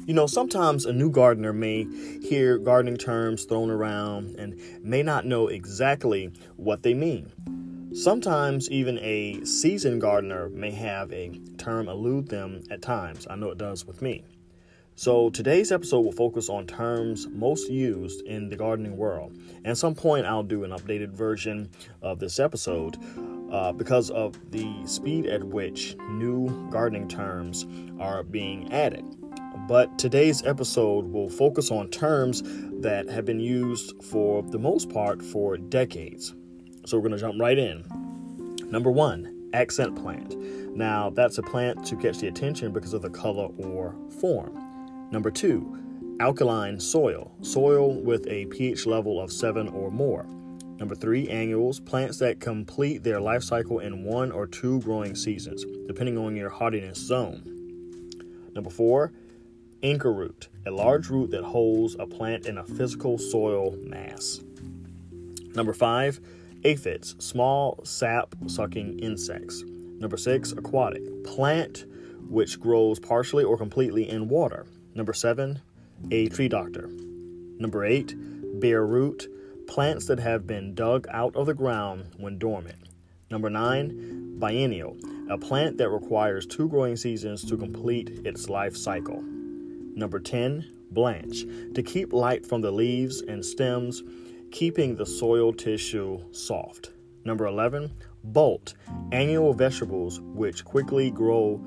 Sometimes a new gardener may hear gardening terms thrown around and may not know exactly what they mean. Sometimes even a seasoned gardener may have a term elude them at times. I know it does with me. So today's episode will focus on terms most used in the gardening world. And at some point, I'll do an updated version of this episode because of the speed at which new gardening terms are being added. But today's episode will focus on terms that have been used for the most part for decades. So we're going to jump right in. Number 1, accent plant. Now, that's a plant to catch the attention because of the color or form. Number 2, alkaline soil. Soil with a pH level of 7 or more. Number 3, annuals. Plants that complete their life cycle in 1 or 2 growing seasons, depending on your hardiness zone. Number 4, anchor root. A large root that holds a plant in a physical soil mass. Number 5, aphids. Small sap-sucking insects. Number 6, aquatic. Plant which grows partially or completely in water. Number 7, a tree doctor. Number 8, bare root, plants that have been dug out of the ground when dormant. Number 9, biennial, a plant that requires 2 growing seasons to complete its life cycle. Number 10, blanch, to keep light from the leaves and stems, keeping the soil tissue soft. Number 11, bolt, annual vegetables which quickly go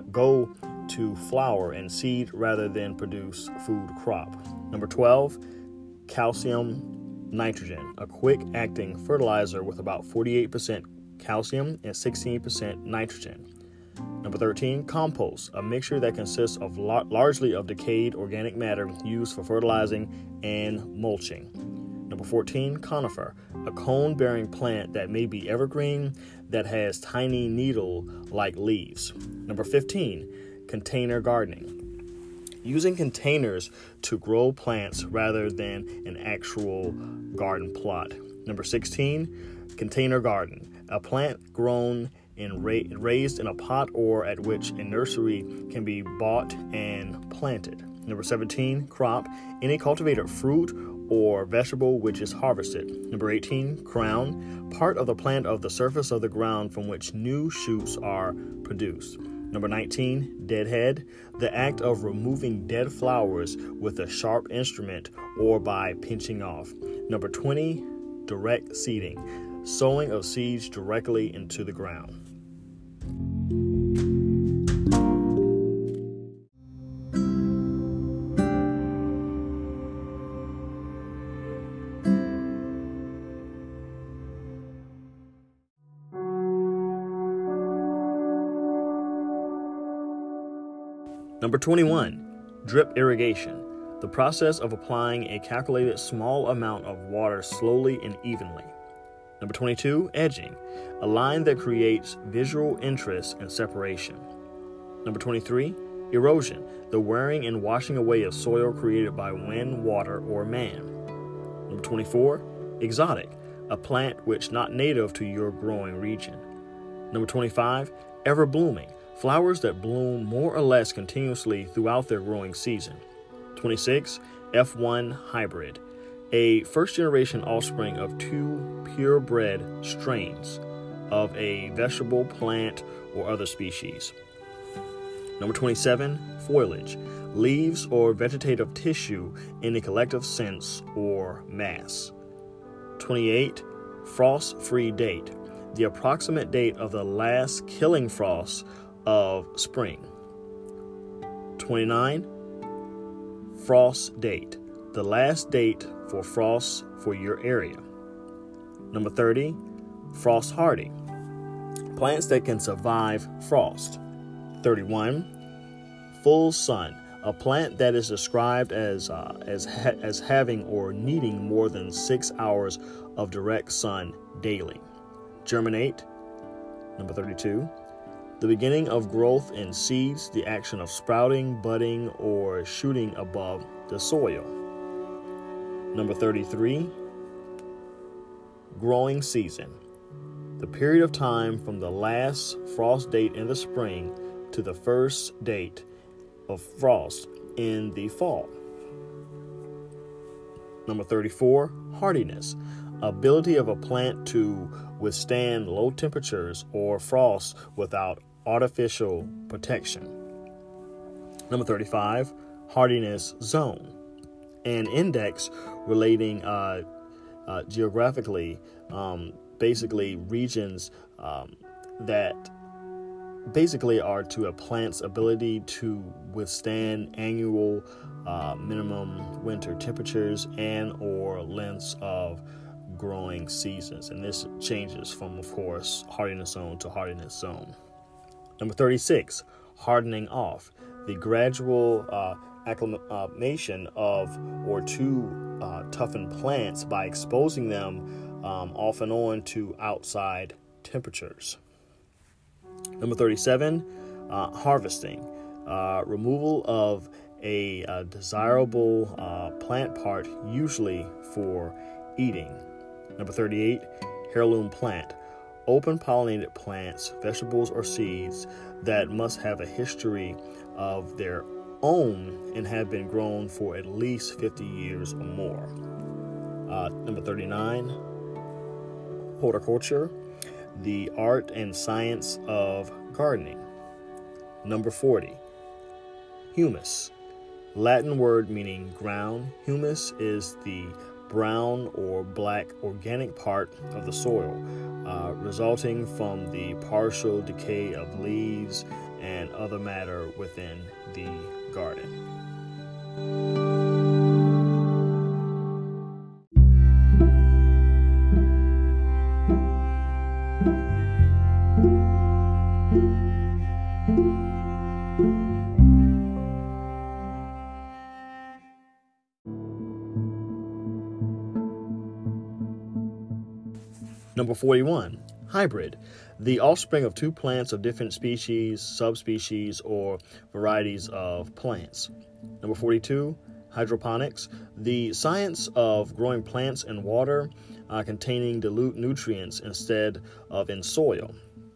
to flower and seed rather than produce food crop. Number 12, calcium nitrogen, a quick-acting fertilizer with about 48% calcium and 16% nitrogen. Number 13, compost, a mixture that consists of largely of decayed organic matter used for fertilizing and mulching. Number 14, conifer, a cone-bearing plant that may be evergreen that has tiny needle-like leaves. Number 15, container gardening, using containers to grow plants rather than an actual garden plot. Number 16, container garden, a plant grown and raised in a pot or at which a nursery can be bought and planted. Number 17, crop, any cultivated fruit or vegetable which is harvested. Number 18, crown, part of the plant of the surface of the ground from which new shoots are produced. Number 19, deadhead, the act of removing dead flowers with a sharp instrument or by pinching off. Number 20, direct seeding, sowing of seeds directly into the ground. Number 21, drip irrigation, the process of applying a calculated small amount of water slowly and evenly. Number 22, edging, a line that creates visual interest and separation. Number 23, erosion, the wearing and washing away of soil created by wind, water, or man. Number 24, exotic, a plant which not native to your growing region. Number 25, ever blooming, flowers that bloom more or less continuously throughout their growing season. 26, F1 hybrid, a first-generation offspring of 2 purebred strains of a vegetable, plant, or other species. Number 27, foliage, leaves or vegetative tissue in a collective sense or mass. 28, frost-free date, the approximate date of the last killing frost of spring. 29, frost date, the last date for frost for your area. Number 30, frost hardy, plants that can survive frost. 31, full sun, a plant that is described as having or needing more than 6 hours of direct sun daily. Germinate. Number 32, the beginning of growth in seeds, the action of sprouting, budding, or shooting above the soil. Number 33, growing season, the period of time from the last frost date in the spring to the first date of frost in the fall. Number 34, hardiness. Ability of a plant to withstand low temperatures or frost without artificial protection. Number 35, hardiness zone. An index relating geographically, basically regions that basically are to a plant's ability to withstand annual minimum winter temperatures and or lengths of growing seasons. And this changes from, of course, hardiness zone to hardiness zone. Number 36, hardening off. The gradual acclimation of or to toughen plants by exposing them off and on to outside temperatures. Number 37, harvesting. Removal of a desirable plant part, usually for eating. Number 38, heirloom plant. Open pollinated plants, vegetables, or seeds that must have a history of their own and have been grown for at least 50 years or more. Number 39, horticulture, the art and science of gardening. Number 40, humus. Latin word meaning ground. Humus is the brown or black organic part of the soil, resulting from the partial decay of leaves and other matter within the garden. Number 41, hybrid. The offspring of two plants of different species, subspecies, or varieties of plants. Number 42, hydroponics. The science of growing plants in water containing dilute nutrients instead of in soil.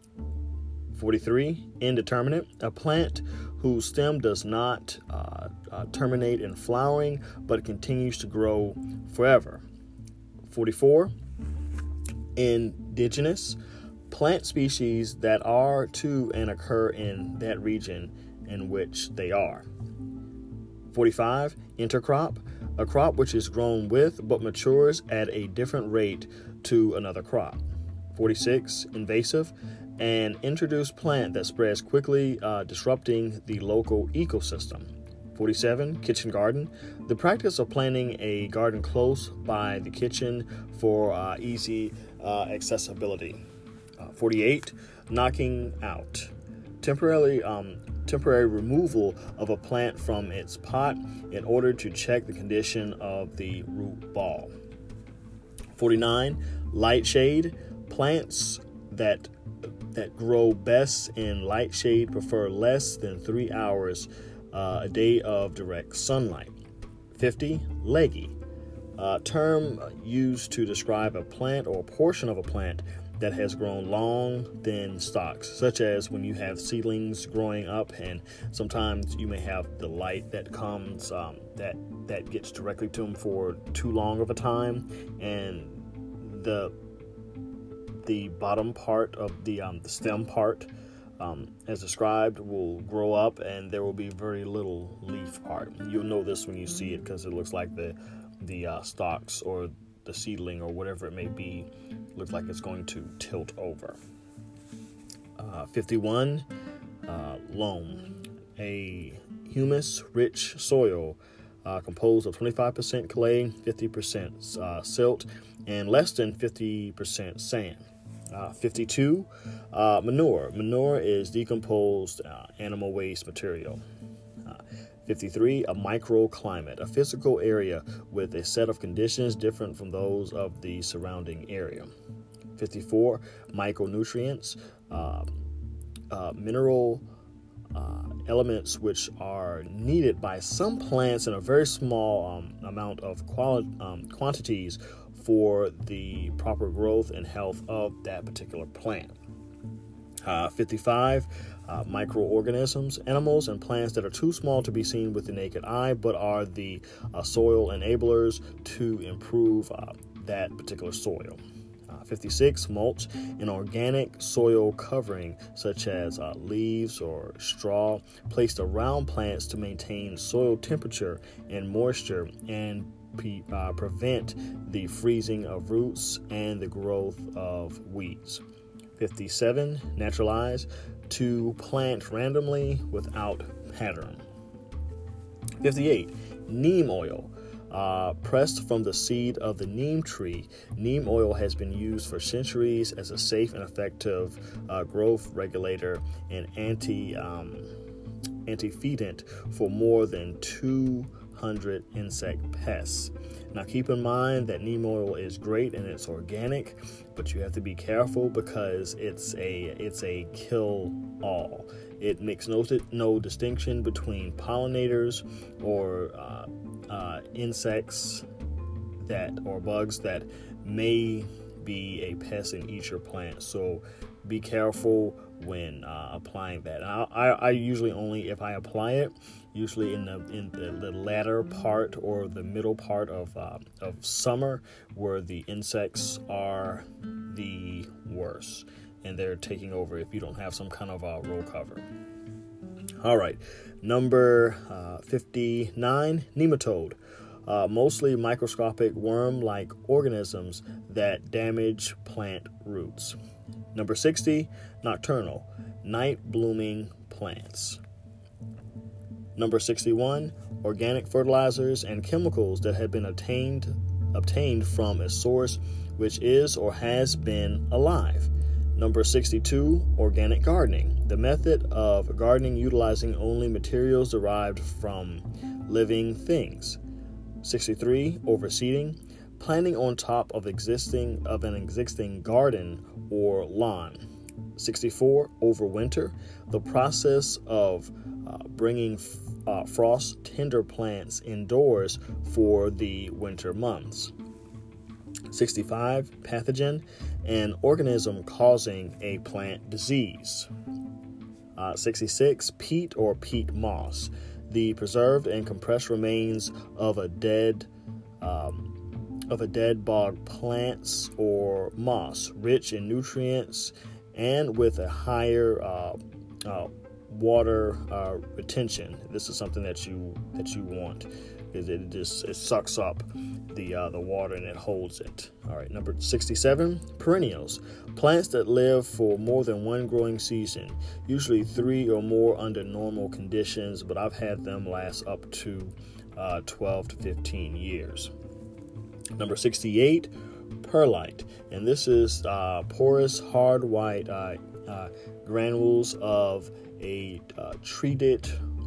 43, indeterminate. A plant whose stem does not terminate in flowering but continues to grow forever. 44, indigenous. Plant species that are to and occur in that region in which they are. 45, intercrop. A crop which is grown with but matures at a different rate to another crop. 46, invasive. An introduced plant that spreads quickly, disrupting the local ecosystem. 47, kitchen garden. The practice of planting a garden close by the kitchen for easy accessibility. 48, knocking out. Temporary removal of a plant from its pot in order to check the condition of the root ball. 49, light shade. Plants that grow best in light shade prefer less than 3 hours a day of direct sunlight. 50, leggy. Term used to describe a plant or a portion of a plant that has grown long, thin stalks, such as when you have seedlings growing up, and sometimes you may have the light that comes that gets directly to them for too long of a time, and the bottom part of the stem part, as described, will grow up, and there will be very little leaf part. You'll know this when you see it because it looks like the stalks or the seedling or whatever it may be looks like it's going to tilt over. 51, loam. A humus-rich soil composed of 25% clay, 50% silt, and less than 50% sand. 52, manure. Manure is decomposed animal waste material. 53, a microclimate, a physical area with a set of conditions different from those of the surrounding area. 54, micronutrients, mineral elements which are needed by some plants in a very small amount of quantities for the proper growth and health of that particular plant. 55, microorganisms, animals, and plants that are too small to be seen with the naked eye, but are the soil enablers to improve that particular soil. 56, mulch, an organic soil covering such as leaves or straw placed around plants to maintain soil temperature and moisture and prevent the freezing of roots and the growth of weeds. 57, naturalize, to plant randomly without pattern. 58, neem oil. Pressed from the seed of the neem tree, neem oil has been used for centuries as a safe and effective growth regulator and anti-feedant for more than 200 insect pests. Now keep in mind that neem oil is great and it's organic, but you have to be careful because it's a kill-all. It makes no distinction between pollinators or insects or bugs that may be a pest and eat your plant. So be careful when applying that. I usually only, if I apply it, usually in the latter part or the middle part of summer, where the insects are the worst and they're taking over if you don't have some kind of roll cover. All right, number 59, nematode. Mostly microscopic worm-like organisms that damage plant roots. Number 60, nocturnal, night-blooming plants. Number 61, organic fertilizers and chemicals that have been obtained from a source which is or has been alive. Number 62, organic gardening, the method of gardening utilizing only materials derived from living things. 63, overseeding, planting on top of an existing garden or lawn. 64, overwinter, the process of bringing frost tender plants indoors for the winter months. 65, pathogen, an organism causing a plant disease. 66, peat or peat moss, the preserved and compressed remains of a dead bog plants or moss, rich in nutrients and with a higher water retention. This is something that you want, because it sucks up the water and it holds it. All right, number 67, perennials, plants that live for more than one growing season, usually 3 or more under normal conditions, but I've had them last up to 12 to 15 years. Number 68, perlite, and this is porous, hard white granules of a treated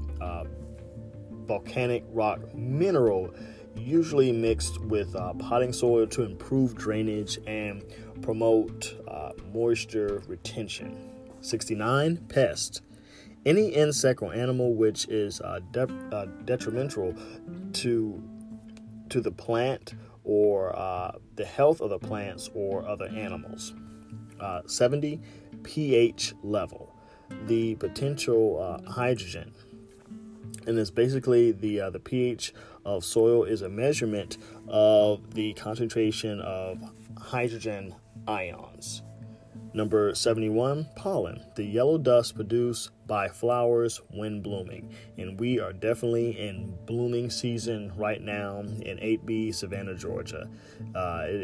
volcanic rock mineral, usually mixed with potting soil to improve drainage and promote moisture retention. 69, pest, any insect or animal which is detrimental to the plant or the health of the plants or other animals. 70, pH level, the potential hydrogen. And it's basically the pH of soil is a measurement of the concentration of hydrogen ions. Number 71, pollen, the yellow dust produced by flowers when blooming. And we are definitely in blooming season right now in 8B, Savannah, Georgia. It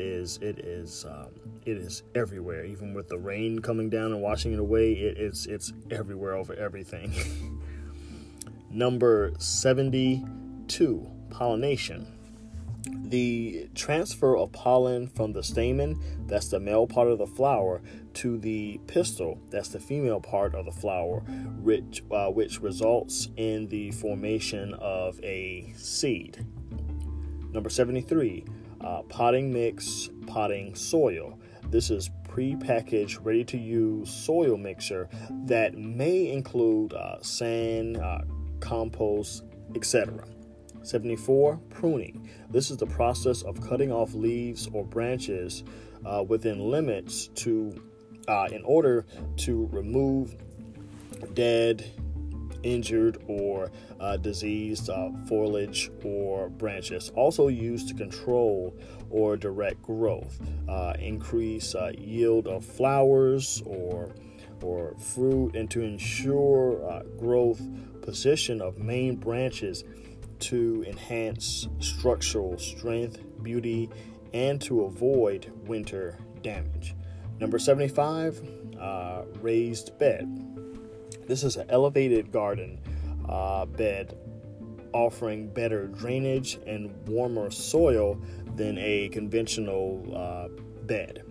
is everywhere. Even with the rain coming down and washing it away, it's everywhere over everything. Number 72, pollination, the transfer of pollen from the stamen, that's the male part of the flower, to the pistil, that's the female part of the flower, which results in the formation of a seed. Number 73, potting mix, potting soil. This is pre-packaged, ready-to-use soil mixture that may include sand, compost, etc. 74, pruning. This is the process of cutting off leaves or branches within limits to in order to remove dead, injured, or diseased foliage or branches. Also used to control or direct growth, increase yield of flowers or fruit, and to ensure growth position of main branches to enhance structural strength, beauty, and to avoid winter damage. Number 75, raised bed. This is an elevated garden bed offering better drainage and warmer soil than a conventional bed.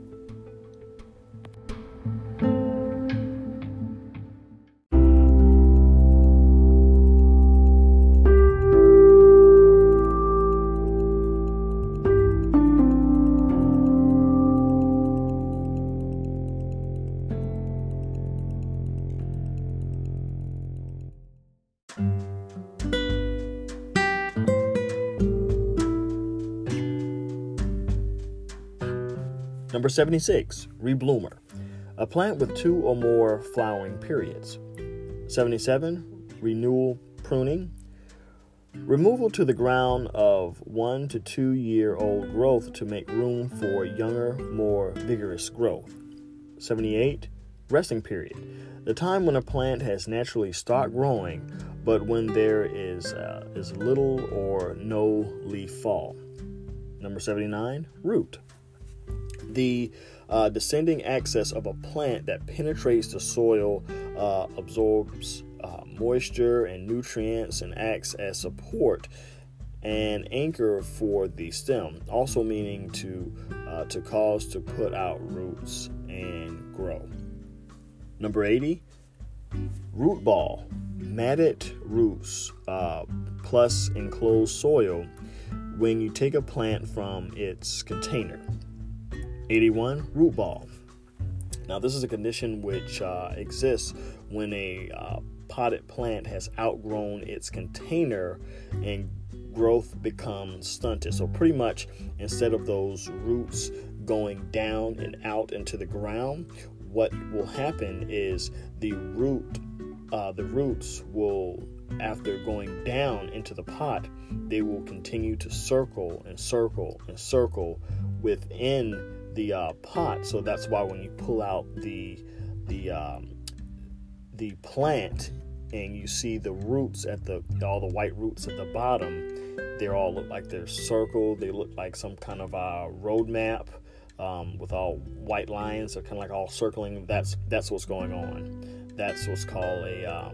Number 76, rebloomer. A plant with 2 or more flowering periods. 77, renewal pruning. Removal to the ground of 1 to 2 year old growth to make room for younger, more vigorous growth. 78, resting period. The time when a plant has naturally stopped growing, but when there is little or no leaf fall. Number 79, root. The descending axis of a plant that penetrates the soil, absorbs moisture and nutrients, and acts as support and anchor for the stem, also meaning to cause to put out roots and grow. Number 80, root ball. Matted roots plus enclosed soil when you take a plant from its container. 81, root ball. Now, this is a condition which exists when a potted plant has outgrown its container and growth becomes stunted. So pretty much, instead of those roots going down and out into the ground, what will happen is the roots will, after going down into the pot, they will continue to circle and circle and circle within the pot. So that's why when you pull out the plant and you see the roots all the white roots at the bottom, they all look like they're circled. They look like some kind of a road map with all white lines. They're kind of like all circling. That's what's going on. That's what's called a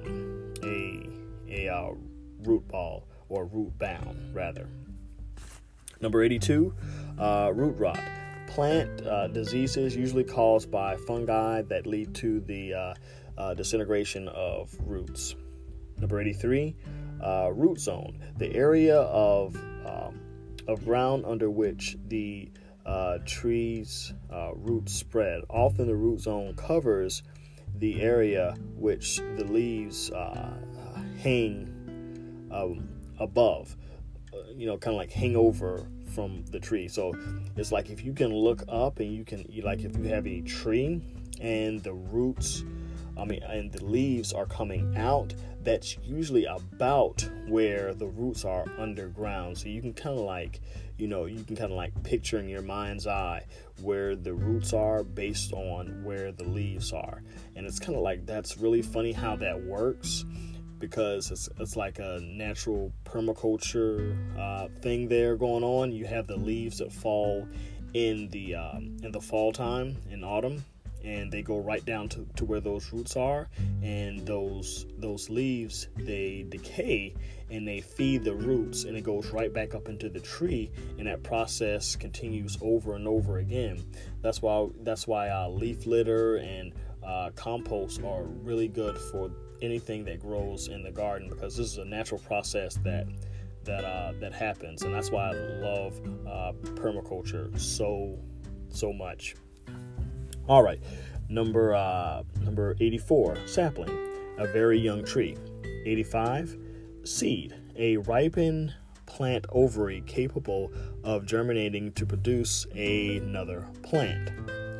root ball, or root bound rather. Number 82, root rot. Plant diseases usually caused by fungi that lead to the disintegration of roots. Number 83, root zone. The area of ground under which the tree's roots spread. Often the root zone covers the area which the leaves hang above, kind of like hang over from the tree. So it's like if you can look up and if you have a tree and the roots, and the leaves are coming out, that's usually about where the roots are underground. So you can kind of like picture in your mind's eye where the roots are based on where the leaves are. And it's kind of like, that's really funny how that works, because it's like a natural permaculture thing there going on. You have the leaves that fall in the fall time, in autumn, and they go right down to where those roots are, and those leaves, they decay and they feed the roots, and it goes right back up into the tree, and that process continues over and over again. That's why leaf litter and compost are really good for anything that grows in the garden, because this is a natural process that happens, and that's why I love permaculture so much. All right, number 84, sapling, a very young tree. 85, seed, a ripened plant ovary capable of germinating to produce another plant.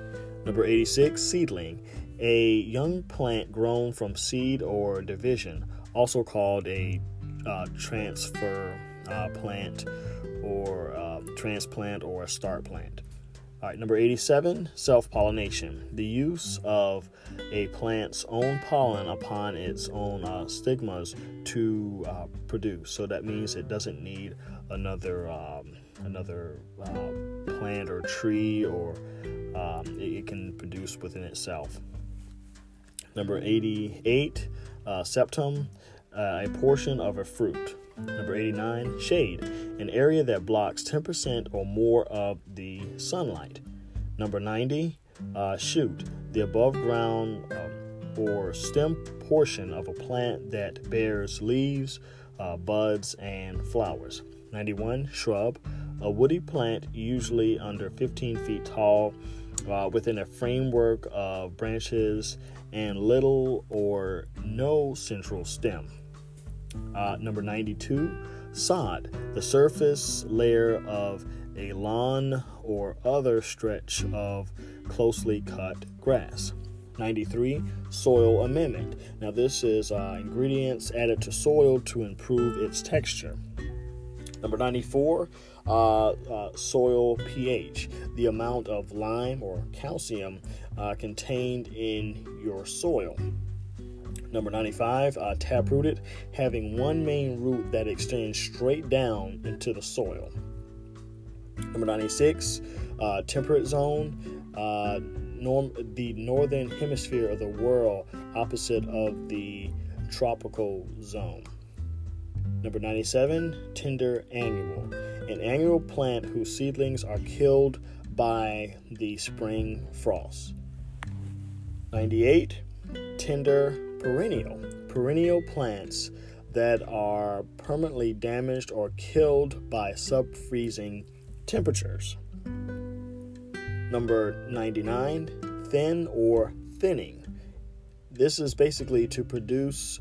Number 86, seedling. A young plant grown from seed or division, also called a transfer plant or transplant or a start plant. All right, number 87, self-pollination. The use of a plant's own pollen upon its own stigmas to produce. So that means it doesn't need another plant or tree, or it can produce within itself. Number 88, septum, a portion of a fruit. Number 89, shade, an area that blocks 10% or more of the sunlight. Number 90, shoot, the above ground or stem portion of a plant that bears leaves, buds, and flowers. 91, shrub, a woody plant usually under 15 feet tall, within a framework of branches and little or no central stem. Number 92, sod, the surface layer of a lawn or other stretch of closely cut grass. 93, soil amendment. Now this is ingredients added to soil to improve its texture. Number 94, soil pH, the amount of lime or calcium contained in your soil. Number 95, taprooted, having one main root that extends straight down into the soil. Number 96, temperate zone, the northern hemisphere of the world, opposite of the tropical zone. Number 97, tender annual, an annual plant whose seedlings are killed by the spring frost. 98, tender perennial plants that are permanently damaged or killed by sub-freezing temperatures. Number 99, thin or thinning. This is basically to reduce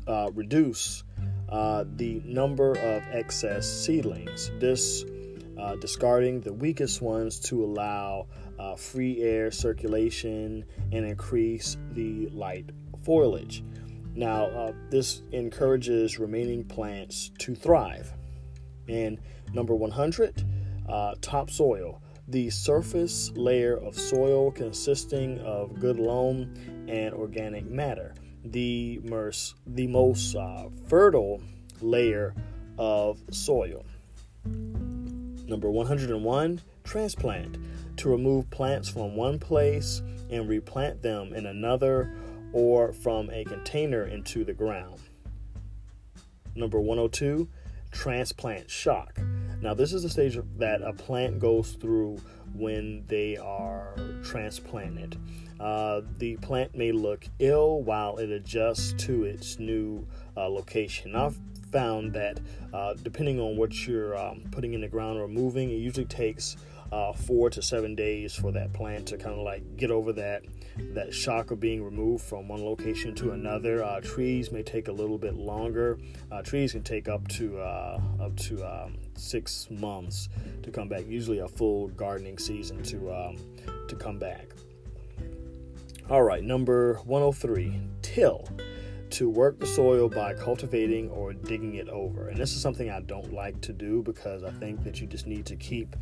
the number of excess seedlings. This discarding the weakest ones to allow free air circulation and increase the light foliage. Now, this encourages remaining plants to thrive. And number 100, topsoil, the surface layer of soil consisting of good loam and organic matter, the most fertile layer of soil. Number 101, transplant, to remove plants from one place and replant them in another, or from a container into the ground. Number 102, transplant shock. Now, this is the stage that a plant goes through when they are transplanted. The plant may look ill while it adjusts to its new location. I've found that depending on what you're putting in the ground or moving, it usually takes 4 to 7 days for that plant to kind of like get over that shock of being removed from one location to another. Trees may take a little bit longer. Trees can take up to 6 months to come back. Usually a full gardening season to come back. All right, number 103, till. To work the soil by cultivating or digging it over. And this is something I don't like to do, because I think that you just need to keep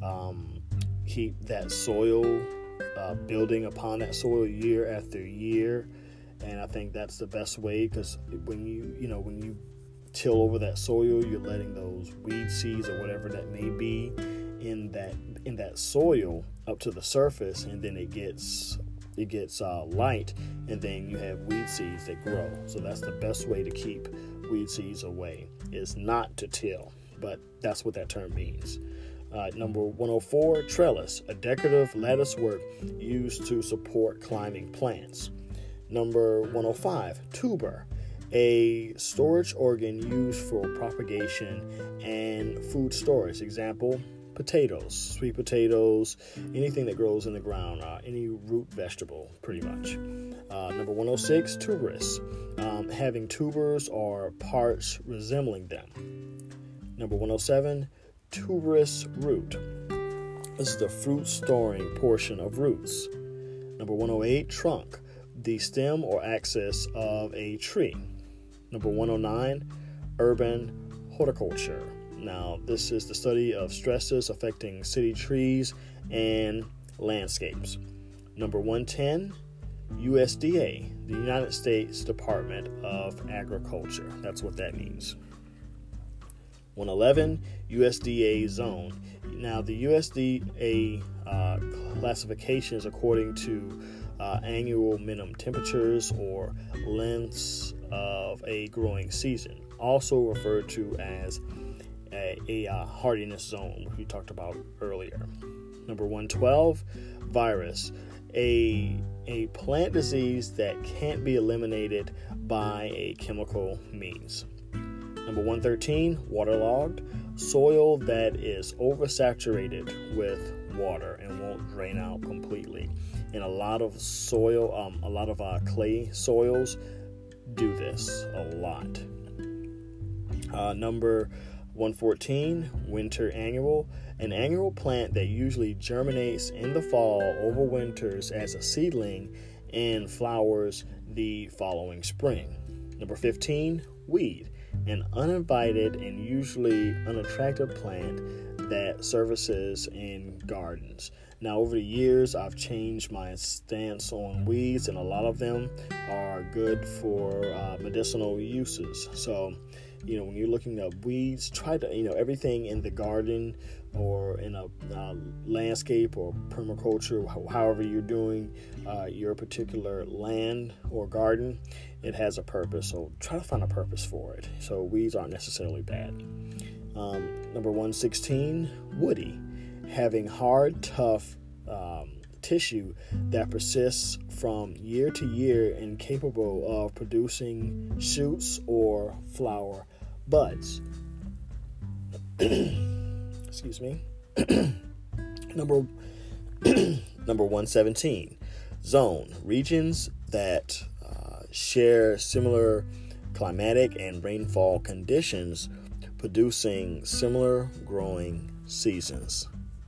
that soil, building upon that soil year after year. And I think that's the best way, because when you till over that soil, you're letting those weed seeds or whatever that may be in that soil up to the surface, and then it gets light, and then you have weed seeds that grow. So that's the best way to keep weed seeds away, is not to till, but that's what that term means. Number 104, trellis, a decorative lattice work used to support climbing plants. Number 105, tuber, a storage organ used for propagation and food storage. Example, potatoes, sweet potatoes, anything that grows in the ground, any root vegetable, pretty much. Number 106, tuberous, having tubers or parts resembling them. Number 107, tuberous root. This is the fruit storing portion of roots. Number 108, trunk, the stem or axis of a tree. Number 109, urban horticulture. Now, this is the study of stresses affecting city trees and landscapes. Number 110, USDA, the United States Department of Agriculture. That's what that means. 111, USDA zone. Now, the USDA classification is according to annual minimum temperatures or lengths of a growing season, also referred to as a hardiness zone, which we talked about earlier. Number 112, virus, a plant disease that can't be eliminated by a chemical means. Number 113, waterlogged, soil that is oversaturated with water and won't drain out completely. And a lot of soil, clay soils do this a lot. Number 114, winter annual, an annual plant that usually germinates in the fall, overwinters as a seedling, and flowers the following spring. Number 15, weed, an uninvited and usually unattractive plant that surfaces in gardens. Now, over the years, I've changed my stance on weeds, and a lot of them are good for medicinal uses. So, when you're looking at weeds, try to, everything in the garden or in a landscape or permaculture, however you're doing your particular land or garden, it has a purpose. So try to find a purpose for it. So weeds aren't necessarily bad. Number 116, woody, having hard, tough tissue that persists from year to year and capable of producing shoots or flower buds. Excuse me. Number 117, zone, regions that share similar climatic and rainfall conditions, producing similar growing seasons.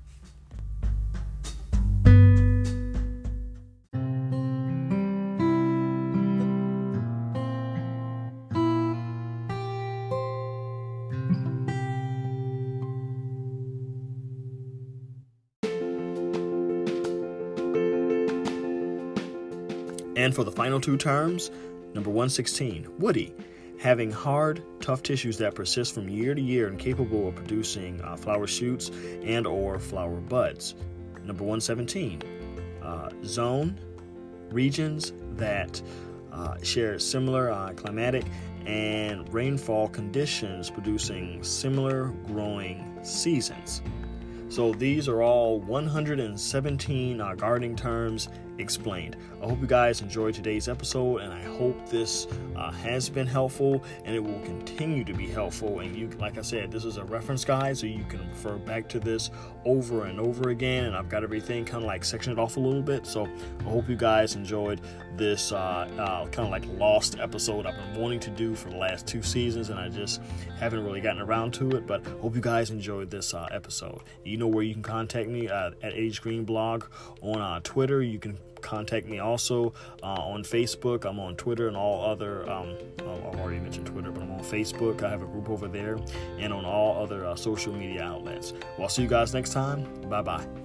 And for the final two terms, number 116, woody, having hard, tough tissues that persist from year to year and capable of producing flower shoots and or flower buds. Number 117, zone, regions that share similar climatic and rainfall conditions, producing similar growing seasons. So these are all 117 gardening terms explained. I hope you guys enjoyed today's episode, and I hope this has been helpful, and it will continue to be helpful. And you, like I said, this is a reference guide, so you can refer back to this over and over again. And I've got everything kind of like sectioned off a little bit. So I hope you guys enjoyed this kind of like lost episode I've been wanting to do for the last 2 seasons, and I just haven't really gotten around to it. But hope you guys enjoyed this episode. You know where you can contact me at Age Green Blog on Twitter. You can contact me also on Facebook. I'm on Twitter and all other, I've already mentioned Twitter, but I'm on Facebook. I have a group over there, and on all other social media outlets. Well, I'll see you guys next time. Bye-bye.